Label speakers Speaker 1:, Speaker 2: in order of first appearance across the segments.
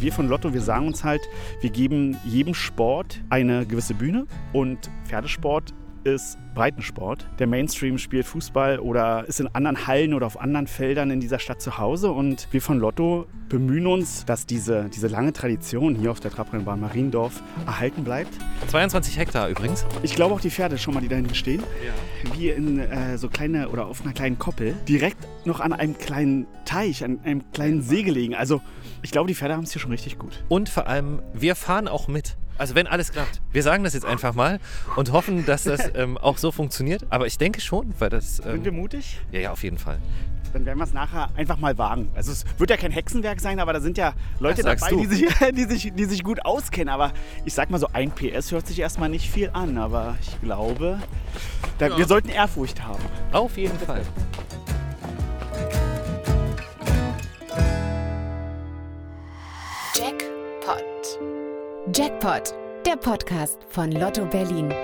Speaker 1: wir von Lotto, wir sagen uns halt, wir geben jedem Sport eine gewisse Bühne und Pferdesport ist Breitensport. Der Mainstream spielt Fußball oder ist in anderen Hallen oder auf anderen Feldern in dieser Stadt zu Hause und wir von Lotto bemühen uns, dass diese lange Tradition hier auf der Trabrennbahn Mariendorf erhalten bleibt.
Speaker 2: 22 Hektar übrigens.
Speaker 1: Ich glaube auch die Pferde schon mal, die da hinten stehen, wie in so kleine oder auf einer kleinen Koppel, direkt noch an einem kleinen Teich, an einem kleinen See gelegen. Also ich glaube, die Pferde haben es hier schon richtig gut.
Speaker 2: Und vor allem, wir fahren auch mit. Also wenn alles klappt. Wir sagen das jetzt einfach mal und hoffen, dass das auch so funktioniert. Aber ich denke schon, weil das...
Speaker 1: Sind wir mutig?
Speaker 2: Ja, auf jeden Fall.
Speaker 1: Dann werden wir es nachher einfach mal wagen. Also es wird ja kein Hexenwerk sein, aber da sind ja Leute dabei, die sich gut auskennen. Aber ich sag mal so, 1 PS hört sich erstmal nicht viel an. Aber ich glaube, wir sollten Ehrfurcht haben.
Speaker 2: Auf jeden Fall.
Speaker 3: Jackpot, der Podcast von Lotto Berlin.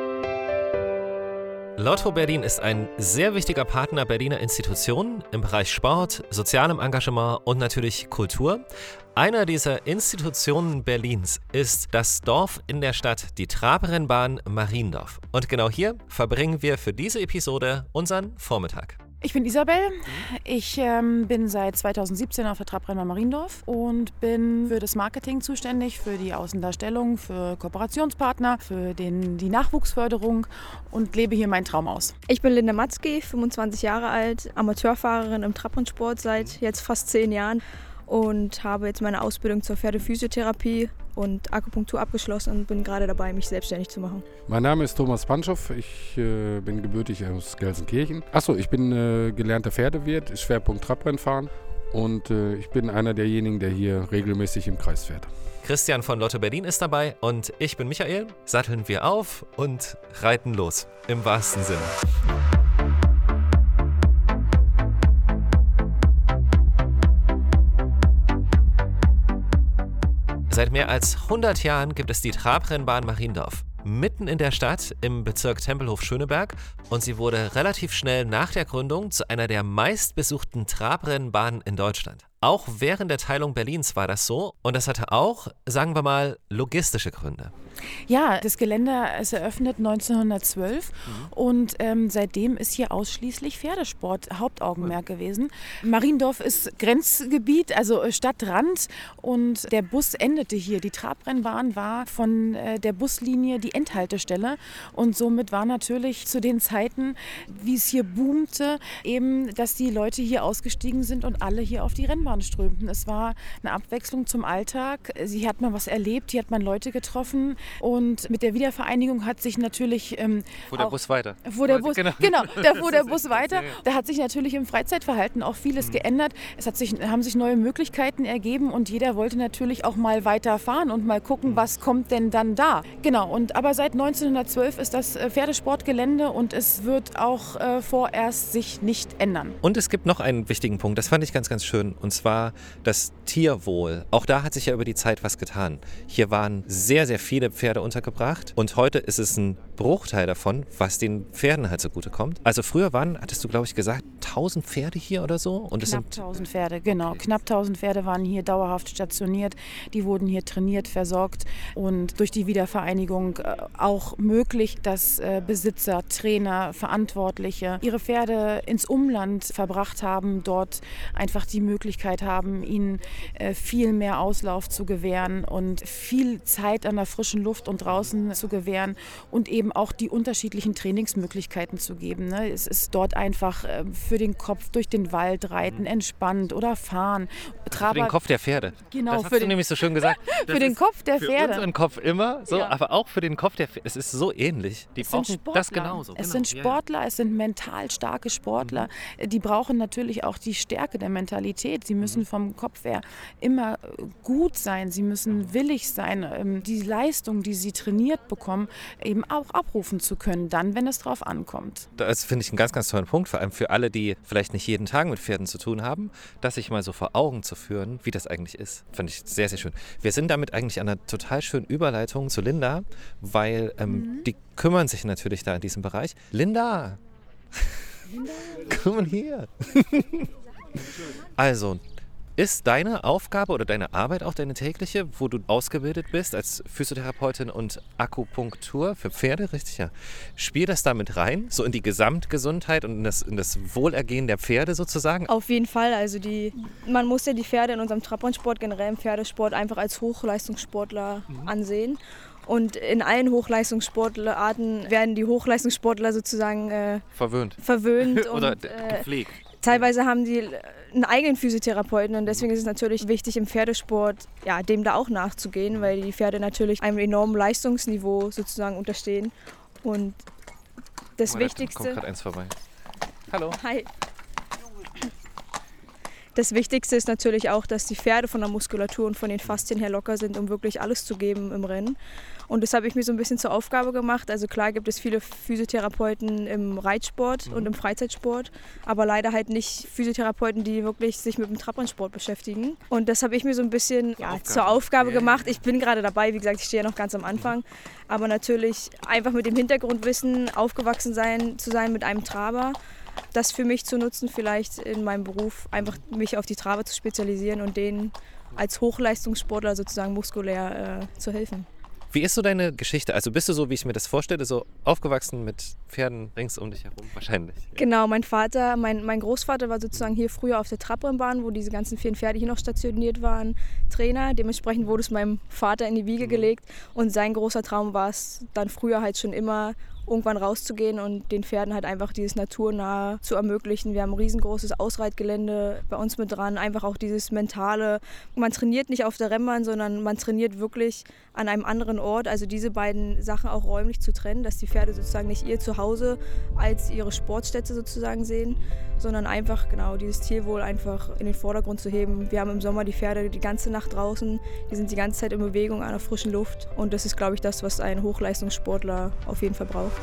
Speaker 2: Lotto Berlin ist ein sehr wichtiger Partner Berliner Institutionen im Bereich Sport, sozialem Engagement und natürlich Kultur. Einer dieser Institutionen Berlins ist das Dorf in der Stadt, die Trabrennbahn Mariendorf. Und genau hier verbringen wir für diese Episode unseren Vormittag.
Speaker 4: Ich bin Isabel. Ich bin seit 2017 auf der Trabrennbahn Mariendorf und bin für das Marketing zuständig, für die Außendarstellung, für Kooperationspartner, für die Nachwuchsförderung und lebe hier meinen Traum aus.
Speaker 5: Ich bin Linda Matzke, 25 Jahre alt, Amateurfahrerin im Trabrennsport seit jetzt fast 10 Jahren und habe jetzt meine Ausbildung zur Pferdephysiotherapie und Akupunktur abgeschlossen und bin gerade dabei, mich selbstständig zu machen.
Speaker 6: Mein Name ist Thomas Panschow, ich bin gebürtig aus Gelsenkirchen. Achso, ich bin gelernter Pferdewirt, Schwerpunkt Trabrennfahren und ich bin einer derjenigen, der hier regelmäßig im Kreis fährt.
Speaker 2: Christian von Lotto Berlin ist dabei und ich bin Michael. Satteln wir auf und reiten los, im wahrsten Sinne. Seit mehr als 100 Jahren gibt es die Trabrennbahn Mariendorf. Mitten in der Stadt im Bezirk Tempelhof-Schöneberg und sie wurde relativ schnell nach der Gründung zu einer der meistbesuchten Trabrennbahnen in Deutschland. Auch während der Teilung Berlins war das so und das hatte auch, sagen wir mal, logistische Gründe.
Speaker 4: Ja, das Gelände ist eröffnet 1912 und seitdem ist hier ausschließlich Pferdesport Hauptaugenmerk gewesen. Mariendorf ist Grenzgebiet, also Stadtrand und der Bus endete hier. Die Trabrennbahn war von der Buslinie die Endhaltestelle und somit war natürlich zu den Zeiten, wie es hier boomte, eben, dass die Leute hier ausgestiegen sind und alle hier auf die Rennbahn strömten. Es war eine Abwechslung zum Alltag. Hier hat man was erlebt, hier hat man Leute getroffen und mit der Wiedervereinigung hat sich natürlich
Speaker 2: Fuhr der Bus weiter.
Speaker 4: Da fuhr der Bus weiter. Da hat sich natürlich im Freizeitverhalten auch vieles geändert. Haben sich neue Möglichkeiten ergeben und jeder wollte natürlich auch mal weiterfahren und mal gucken, was kommt denn dann da. Genau, aber seit 1912 ist das Pferdesportgelände und es wird auch vorerst sich nicht ändern.
Speaker 2: Und es gibt noch einen wichtigen Punkt, das fand ich ganz, ganz schön, und zwar das Tierwohl. Auch da hat sich ja über die Zeit was getan. Hier waren sehr, sehr viele Pferde untergebracht und heute ist es ein Bruchteil davon, was den Pferden halt zugutekommt. Also früher hattest du glaube ich gesagt, 1000 Pferde hier oder so? Und
Speaker 4: knapp 1000 Pferde, genau. Knapp 1000 Pferde waren hier dauerhaft stationiert. Die wurden hier trainiert, versorgt und durch die Wiedervereinigung auch möglich, dass Besitzer, Trainer, Verantwortliche ihre Pferde ins Umland verbracht haben, dort einfach die Möglichkeit haben, ihnen viel mehr Auslauf zu gewähren und viel Zeit an der frischen Luft und draußen zu gewähren und eben auch die unterschiedlichen Trainingsmöglichkeiten zu geben. Ne? Es ist dort einfach für den Kopf durch den Wald reiten, entspannt oder fahren.
Speaker 2: Für den Kopf der Pferde.
Speaker 4: Genau.
Speaker 2: Das hast du nämlich so schön gesagt.
Speaker 4: Für den Kopf der Pferde.
Speaker 2: Für unseren Kopf immer so,
Speaker 4: ja.
Speaker 2: Aber auch für den Kopf der Pferde. Es ist so ähnlich. Die brauchen das genauso.
Speaker 4: Es sind Sportler, es sind mental starke Sportler. Die brauchen natürlich auch die Stärke der Mentalität. Sie müssen vom Kopf her immer gut sein. Sie müssen willig sein, die Leistung, die sie trainiert bekommen, eben auch abrufen zu können, dann, wenn es drauf ankommt.
Speaker 2: Das finde ich einen ganz, ganz tollen Punkt, vor allem für alle, die vielleicht nicht jeden Tag mit Pferden zu tun haben, das sich mal so vor Augen zu führen, wie das eigentlich ist. Finde ich sehr, sehr schön. Wir sind damit eigentlich an einer total schönen Überleitung zu Linda, weil die kümmern sich natürlich da in diesem Bereich. Linda! Komm mal hier! Also, Ist deine Aufgabe oder deine Arbeit auch deine tägliche, wo du ausgebildet bist als Physiotherapeutin und Akupunktur für Pferde, richtig? Ja. Spielt das da mit rein, so in die Gesamtgesundheit und in das Wohlergehen der Pferde sozusagen?
Speaker 5: Auf jeden Fall. Also man muss ja die Pferde in unserem Trabantsport, generell im Pferdesport, einfach als Hochleistungssportler ansehen. Und in allen Hochleistungssportarten werden die Hochleistungssportler sozusagen verwöhnt
Speaker 2: oder
Speaker 5: und
Speaker 2: gepflegt.
Speaker 5: Teilweise haben die einen eigenen Physiotherapeuten und deswegen ist es natürlich wichtig, im Pferdesport dem da auch nachzugehen, weil die Pferde natürlich einem enormen Leistungsniveau sozusagen unterstehen. Und das Wichtigste...
Speaker 2: Da kommt gerade eins vorbei. Hallo.
Speaker 5: Hi. Das Wichtigste ist natürlich auch, dass die Pferde von der Muskulatur und von den Faszien her locker sind, um wirklich alles zu geben im Rennen. Und das habe ich mir so ein bisschen zur Aufgabe gemacht. Also klar gibt es viele Physiotherapeuten im Reitsport und im Freizeitsport, aber leider halt nicht Physiotherapeuten, die wirklich sich mit dem Trabantsport beschäftigen. Und das habe ich mir so ein bisschen zur Aufgabe gemacht. Ich bin gerade dabei, wie gesagt, ich stehe ja noch ganz am Anfang. Aber natürlich einfach mit dem Hintergrundwissen aufgewachsen zu sein mit einem Traber. Das für mich zu nutzen, vielleicht in meinem Beruf, einfach mich auf die Traber zu spezialisieren und denen als Hochleistungssportler sozusagen muskulär zu helfen.
Speaker 2: Wie ist so deine Geschichte? Also bist du so, wie ich mir das vorstelle, so aufgewachsen mit Pferden rings um dich herum? Wahrscheinlich.
Speaker 5: Genau, mein Großvater war sozusagen hier früher auf der Trabrennbahn, wo diese ganzen 4 Pferde hier noch stationiert waren, Trainer. Dementsprechend wurde es meinem Vater in die Wiege gelegt und sein großer Traum war es dann früher halt schon immer, irgendwann rauszugehen und den Pferden halt einfach dieses Naturnahe zu ermöglichen. Wir haben ein riesengroßes Ausreitgelände bei uns mit dran, einfach auch dieses Mentale. Man trainiert nicht auf der Rennbahn, sondern man trainiert wirklich an einem anderen Ort. Also diese beiden Sachen auch räumlich zu trennen, dass die Pferde sozusagen nicht ihr Zuhause als ihre Sportstätte sozusagen sehen, sondern einfach genau dieses Tierwohl einfach in den Vordergrund zu heben. Wir haben im Sommer die Pferde die ganze Nacht draußen, die sind die ganze Zeit in Bewegung an der frischen Luft und das ist, glaube ich, das, was ein Hochleistungssportler auf jeden Fall braucht.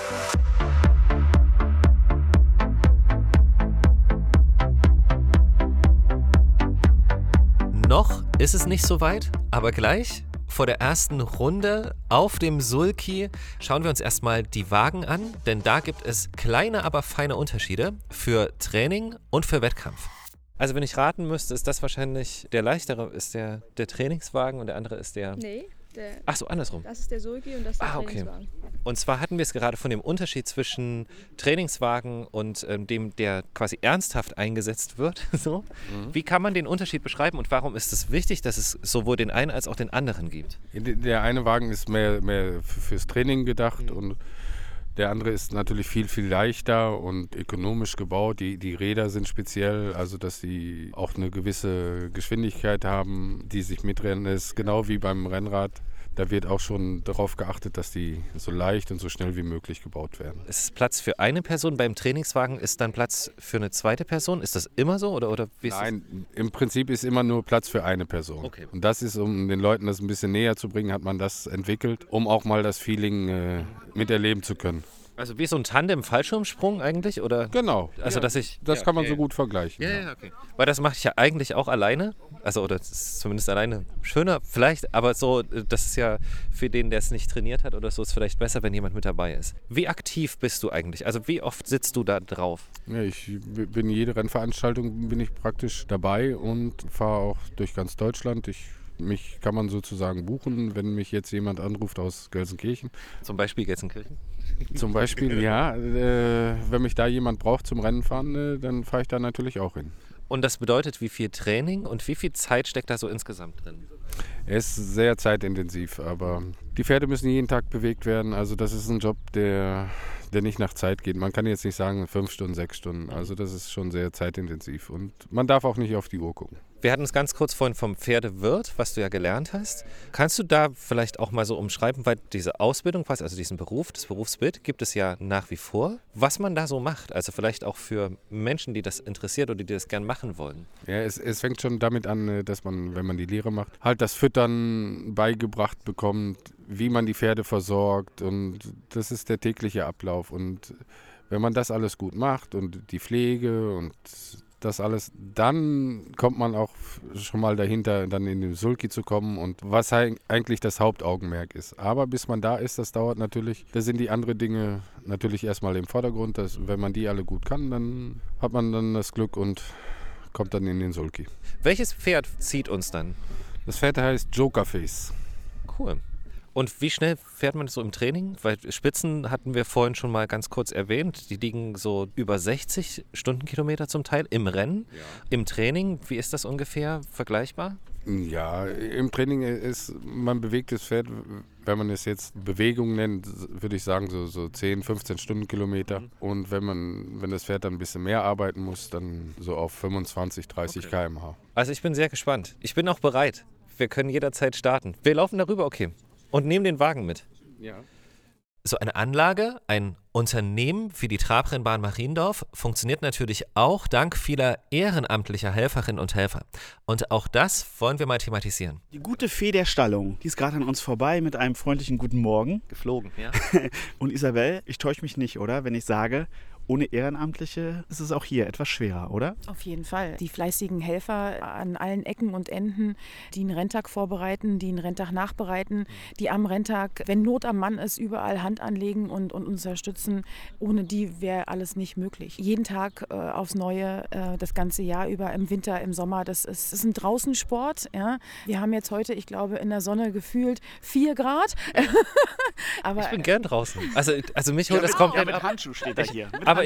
Speaker 2: Noch ist es nicht so weit, aber gleich vor der ersten Runde auf dem Sulky schauen wir uns erstmal die Wagen an, denn da gibt es kleine, aber feine Unterschiede für Training und für Wettkampf. Also wenn ich raten müsste, ist das wahrscheinlich der leichtere, ist der Trainingswagen und der andere ist der...
Speaker 5: Nee.
Speaker 2: Ach so, andersrum.
Speaker 5: Das ist der Sulky und das ist der Trainingswagen.
Speaker 2: Und zwar hatten wir es gerade von dem Unterschied zwischen Trainingswagen und dem, der quasi ernsthaft eingesetzt wird. So. Wie kann man den Unterschied beschreiben und warum ist es wichtig, dass es sowohl den einen als auch den anderen gibt?
Speaker 6: Der eine Wagen ist mehr fürs Training gedacht und der andere ist natürlich viel, viel leichter und ökonomisch gebaut. Die Räder sind speziell, also dass sie auch eine gewisse Geschwindigkeit haben, die sich mitrennen ist, genau wie beim Rennrad. Da wird auch schon darauf geachtet, dass die so leicht und so schnell wie möglich gebaut werden.
Speaker 2: Ist Platz für eine Person beim Trainingswagen, ist dann Platz für eine zweite Person? Ist das immer so? Oder wie ist
Speaker 6: Nein, im Prinzip ist immer nur Platz für eine Person.
Speaker 2: Okay.
Speaker 6: Und das ist, um den Leuten das ein bisschen näher zu bringen, hat man das entwickelt, um auch mal das Feeling miterleben zu können.
Speaker 2: Also wie so ein Tandem-Fallschirmsprung eigentlich? Oder?
Speaker 6: Genau.
Speaker 2: Also,
Speaker 6: ja, das kann man so gut vergleichen.
Speaker 2: Ja, okay. Weil das mache ich ja eigentlich auch alleine. Also, oder das ist zumindest alleine schöner vielleicht, aber so, das ist ja für den, der es nicht trainiert hat oder so, ist vielleicht besser, wenn jemand mit dabei ist. Wie aktiv bist du eigentlich? Also wie oft sitzt du da drauf?
Speaker 6: Ja, ich bin jede Rennveranstaltung bin ich praktisch dabei und fahre auch durch ganz Deutschland. Mich kann man sozusagen buchen, wenn mich jetzt jemand anruft aus Gelsenkirchen.
Speaker 2: Zum Beispiel Gelsenkirchen?
Speaker 6: Zum Beispiel, ja. Wenn mich da jemand braucht zum Rennen fahren, dann fahre ich da natürlich auch hin.
Speaker 2: Und das bedeutet, wie viel Training und wie viel Zeit steckt da so insgesamt drin?
Speaker 6: Er ist sehr zeitintensiv, aber die Pferde müssen jeden Tag bewegt werden. Also das ist ein Job, der nicht nach Zeit geht. Man kann jetzt nicht sagen 5 Stunden, 6 Stunden. Also das ist schon sehr zeitintensiv und man darf auch nicht auf die Uhr gucken.
Speaker 2: Wir hatten es ganz kurz vorhin vom Pferdewirt, was du ja gelernt hast. Kannst du da vielleicht auch mal so umschreiben, weil diese Ausbildung, also diesen Beruf, das Berufsbild gibt es ja nach wie vor, was man da so macht. Also vielleicht auch für Menschen, die das interessiert oder die das gern machen wollen.
Speaker 6: Ja, es fängt schon damit an, dass man, wenn man die Lehre macht, halt das Füttern beigebracht bekommt, wie man die Pferde versorgt und das ist der tägliche Ablauf. Und wenn man das alles gut macht und die Pflege und das alles, dann kommt man auch schon mal dahinter, dann in den Sulky zu kommen und was eigentlich das Hauptaugenmerk ist. Aber bis man da ist, das dauert natürlich, da sind die anderen Dinge natürlich erstmal im Vordergrund. Wenn man die alle gut kann, dann hat man dann das Glück und kommt dann in den Sulky.
Speaker 2: Welches Pferd zieht uns dann?
Speaker 6: Das Pferd heißt Jokerface.
Speaker 2: Cool. Und wie schnell fährt man so im Training? Weil Spitzen hatten wir vorhin schon mal ganz kurz erwähnt. Die liegen so über 60 Stundenkilometer zum Teil im Rennen. Ja. Im Training, wie ist das ungefähr vergleichbar?
Speaker 6: Ja, im Training man bewegt das Pferd, wenn man es jetzt Bewegung nennt, würde ich sagen so 10, 15 Stundenkilometer. Und wenn das Pferd dann ein bisschen mehr arbeiten muss, dann so auf 25, 30 km/h.
Speaker 2: Also ich bin sehr gespannt. Ich bin auch bereit. Wir können jederzeit starten. Wir laufen darüber, okay. Und nehmen den Wagen mit.
Speaker 6: Ja.
Speaker 2: So eine Anlage, ein Unternehmen wie die Trabrennbahn Mariendorf funktioniert natürlich auch dank vieler ehrenamtlicher Helferinnen und Helfer. Und auch das wollen wir mal thematisieren.
Speaker 1: Die gute Fee der Stallung, die ist gerade an uns vorbei mit einem freundlichen Guten Morgen.
Speaker 2: Geflogen, ja.
Speaker 1: Und Isabel, ich täusche mich nicht, oder? Wenn ich sage, ohne Ehrenamtliche ist es auch hier etwas schwerer, oder?
Speaker 4: Auf jeden Fall. Die fleißigen Helfer an allen Ecken und Enden, die einen Renntag vorbereiten, die einen Renntag nachbereiten, die am Renntag, wenn Not am Mann ist, überall Hand anlegen und uns unterstützen. Ohne die wäre alles nicht möglich. Jeden Tag aufs Neue, das ganze Jahr über, im Winter, im Sommer. Das ist ein Draußensport. Ja. Wir haben jetzt heute, ich glaube, in der Sonne gefühlt 4 Grad. Aber
Speaker 2: ich bin gern draußen. Also mich holt das komplett
Speaker 1: mit
Speaker 2: ab.
Speaker 1: Handschuh steht er hier.
Speaker 2: Aber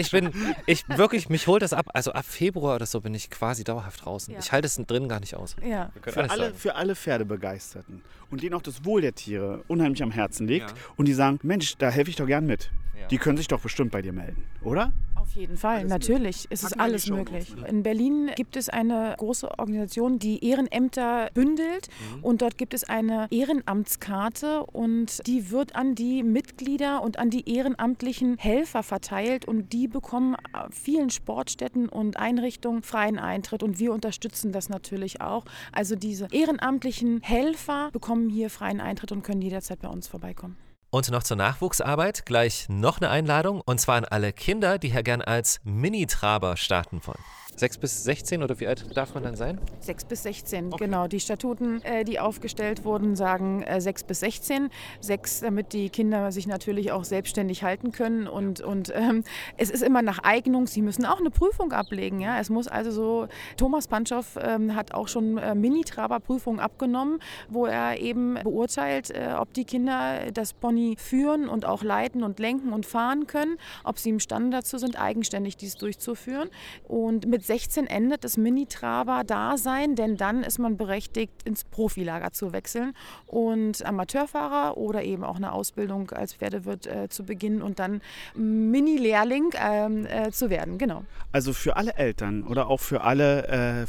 Speaker 2: mich holt das ab. Also ab Februar oder so bin ich quasi dauerhaft draußen. Ja. Ich halte es drinnen gar nicht aus.
Speaker 4: Ja.
Speaker 1: Für alle Pferdebegeisterten und denen auch das Wohl der Tiere unheimlich am Herzen liegt und die sagen, Mensch, da helfe ich doch gern mit. Ja. Die können sich doch bestimmt bei dir melden, oder?
Speaker 4: Auf jeden Fall, natürlich. Es ist alles möglich. In Berlin gibt es eine große Organisation, die Ehrenämter bündelt und dort gibt es eine Ehrenamtskarte und die wird an die Mitglieder und an die ehrenamtlichen Helfer verteilt und die bekommen vielen Sportstätten und Einrichtungen freien Eintritt und wir unterstützen das natürlich auch. Also diese ehrenamtlichen Helfer bekommen hier freien Eintritt und können jederzeit bei uns vorbeikommen.
Speaker 2: Und noch zur Nachwuchsarbeit gleich noch eine Einladung und zwar an alle Kinder, die hier gern als Mini-Traber starten wollen. 6 bis 16 oder wie alt darf man dann sein?
Speaker 4: 6 bis 16, okay. Genau. Die Statuten, die aufgestellt wurden, sagen 6 bis 16. 6, damit die Kinder sich natürlich auch selbstständig halten können. Und es ist immer nach Eignung. Sie müssen auch eine Prüfung ablegen. Ja? Es muss also so, Thomas Panschow hat auch schon Mini-Traber-Prüfungen abgenommen, wo er eben beurteilt, ob die Kinder das Pony führen und auch leiten und lenken und fahren können, ob sie imstande dazu sind, eigenständig dies durchzuführen. Und mit 16 endet das Mini-Traber-Dasein, denn dann ist man berechtigt, ins Profilager zu wechseln und Amateurfahrer oder eben auch eine Ausbildung als Pferdewirt zu beginnen und dann Mini-Lehrling zu werden, genau.
Speaker 1: Also für alle Eltern oder auch für alle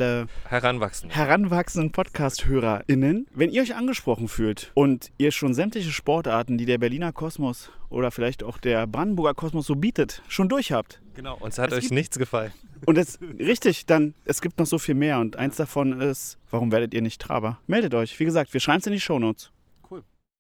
Speaker 1: heranwachsenden Podcast-HörerInnen, wenn ihr euch angesprochen fühlt und ihr schon sämtliche Sportarten, die der Berliner Kosmos oder vielleicht auch der Brandenburger Kosmos so bietet, schon durch habt.
Speaker 2: Genau, uns hat euch nichts gefallen.
Speaker 1: Und richtig, dann, es gibt noch so viel mehr und eins davon ist, warum werdet ihr nicht Traber? Meldet euch, wie gesagt, wir schreiben es in die Shownotes.
Speaker 2: Cool.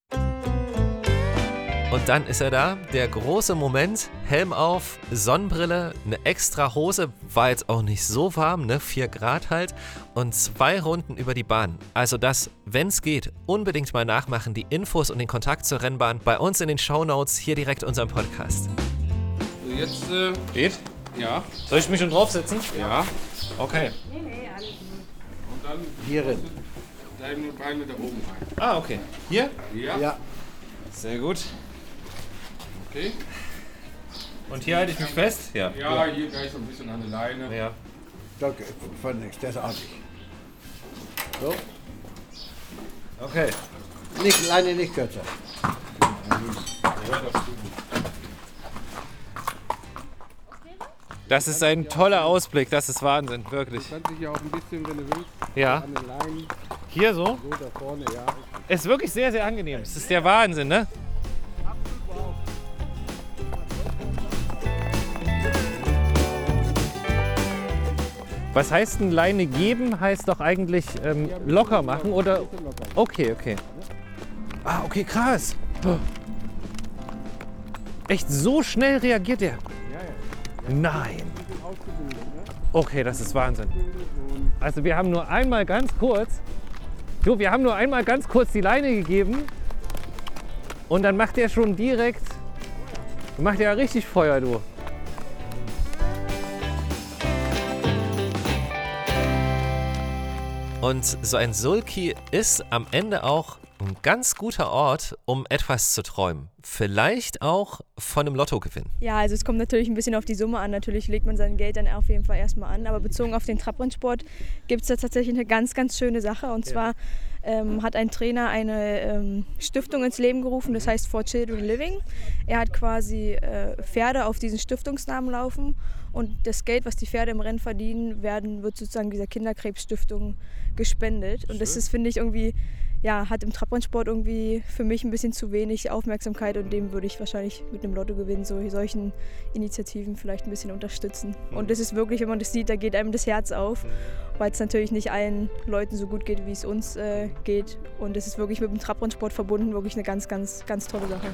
Speaker 2: Und dann ist er da, der große Moment, Helm auf, Sonnenbrille, eine extra Hose, war jetzt auch nicht so warm, ne, 4 Grad halt und 2 Runden über die Bahn. Also das, wenn es geht, unbedingt mal nachmachen, die Infos und den Kontakt zur Rennbahn bei uns in den Shownotes, hier direkt unserem Podcast.
Speaker 6: Jetzt
Speaker 2: geht?
Speaker 6: Ja.
Speaker 2: Soll ich mich schon draufsetzen?
Speaker 6: Ja.
Speaker 2: Okay.
Speaker 6: Und dann
Speaker 1: Hier rein.
Speaker 6: deine Beine da oben rein.
Speaker 2: Ah, okay. Hier?
Speaker 6: Ja.
Speaker 2: Sehr gut.
Speaker 6: Okay.
Speaker 2: Und hier halte ich mich fest? Ja.
Speaker 6: Ja, hier gleich so ein bisschen an der Leine.
Speaker 2: Ja.
Speaker 7: Danke, von nichts, das ist artig. So,
Speaker 2: Okay.
Speaker 7: nicht, Leine nicht kürzer.
Speaker 2: Das ist ein toller Ausblick, das ist Wahnsinn, wirklich.
Speaker 6: Du kannst dich ja auch ein bisschen, wenn du willst,
Speaker 2: Ja.
Speaker 6: an den Leinen,
Speaker 2: Hier so?
Speaker 6: so da vorne, ja.
Speaker 2: Ist wirklich sehr, sehr angenehm. Es ist der Wahnsinn, ne? Was heißt denn Leine geben? Heißt doch eigentlich locker machen oder? Okay. Ah, okay, krass. Echt so schnell reagiert der? Nein. Okay, das ist Wahnsinn. Also wir haben nur einmal ganz kurz die Leine gegeben und dann macht er schon direkt, macht er richtig Feuer, du. Und so ein Sulky ist am Ende auch ein ganz guter Ort, um etwas zu träumen. Vielleicht auch von einem Lottogewinn.
Speaker 5: Ja, also es kommt natürlich ein bisschen auf die Summe an. Natürlich legt man sein Geld dann auf jeden Fall erstmal an. Aber bezogen auf den Trabrennsport gibt es da tatsächlich eine ganz, ganz schöne Sache. Und zwar hat ein Trainer eine Stiftung ins Leben gerufen, das heißt For Children Living. Er hat quasi Pferde auf diesen Stiftungsnamen laufen. Und das Geld, was die Pferde im Rennen verdienen, wird sozusagen dieser Kinderkrebsstiftung gespendet. Und das ist, finde ich, irgendwie, ja, hat im Trabrennsport irgendwie für mich ein bisschen zu wenig Aufmerksamkeit. Und dem würde ich wahrscheinlich mit einem Lottogewinn solchen Initiativen vielleicht ein bisschen unterstützen. Und das ist wirklich, wenn man das sieht, da geht einem das Herz auf, weil es natürlich nicht allen Leuten so gut geht, wie es uns geht. Und das ist wirklich mit dem Trabrennsport verbunden, wirklich eine ganz, ganz, ganz tolle Sache.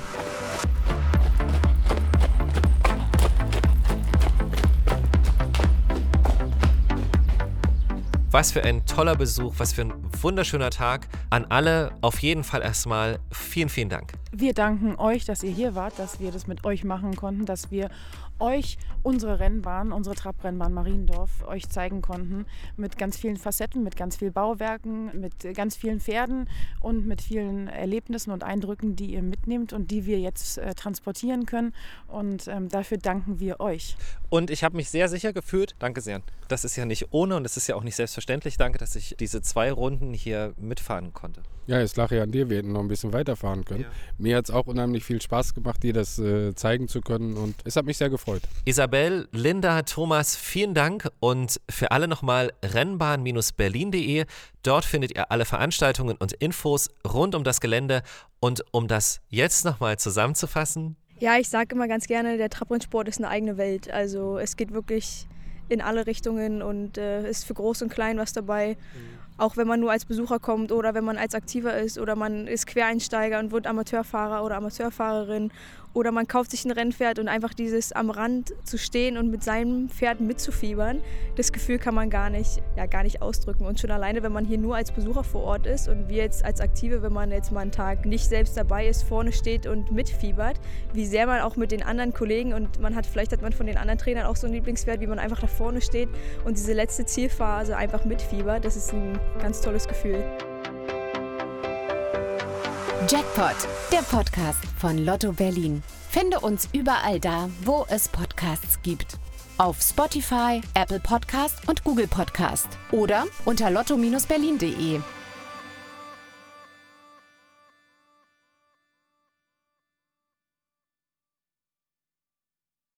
Speaker 2: Was für ein toller Besuch, was für ein wunderschöner Tag. An alle auf jeden Fall erstmal vielen, vielen Dank.
Speaker 4: Wir danken euch, dass ihr hier wart, dass wir das mit euch machen konnten, dass wir euch unsere Rennbahn, unsere Trabrennbahn Mariendorf euch zeigen konnten mit ganz vielen Facetten, mit ganz vielen Bauwerken, mit ganz vielen Pferden und mit vielen Erlebnissen und Eindrücken, die ihr mitnehmt und die wir jetzt transportieren können. Und dafür danken wir euch.
Speaker 2: Und ich habe mich sehr sicher gefühlt. Danke sehr. Das ist ja nicht ohne und es ist ja auch nicht selbstverständlich. Danke, dass ich diese 2 Runden hier mitfahren konnte.
Speaker 6: Ja, es lag ja an dir, wir hätten noch ein bisschen weiterfahren können. Ja. Mir hat es auch unheimlich viel Spaß gemacht, dir das zeigen zu können und es hat mich sehr gefreut.
Speaker 2: Isabel, Linda, Thomas, vielen Dank und für alle nochmal rennbahn-berlin.de. Dort findet ihr alle Veranstaltungen und Infos rund um das Gelände und um das jetzt nochmal zusammenzufassen.
Speaker 5: Ja, ich sage immer ganz gerne, der Trabrennsport ist eine eigene Welt. Also es geht wirklich in alle Richtungen und ist für Groß und Klein was dabei. Auch wenn man nur als Besucher kommt oder wenn man als Aktiver ist oder man ist Quereinsteiger und wird Amateurfahrer oder Amateurfahrerin oder man kauft sich ein Rennpferd und einfach dieses am Rand zu stehen und mit seinem Pferd mitzufiebern, das Gefühl kann man gar nicht ausdrücken. Und schon alleine, wenn man hier nur als Besucher vor Ort ist und wir jetzt als Aktive, wenn man jetzt mal einen Tag nicht selbst dabei ist, vorne steht und mitfiebert, wie sehr man auch mit den anderen Kollegen und vielleicht hat man von den anderen Trainern auch so ein Lieblingspferd, wie man einfach da vorne steht und diese letzte Zielphase einfach mitfiebert, das ist ein ganz tolles Gefühl.
Speaker 3: Jackpot, der Podcast von Lotto Berlin. Finde uns überall da, wo es Podcasts gibt. Auf Spotify, Apple Podcast und Google Podcast. Oder unter lotto-berlin.de.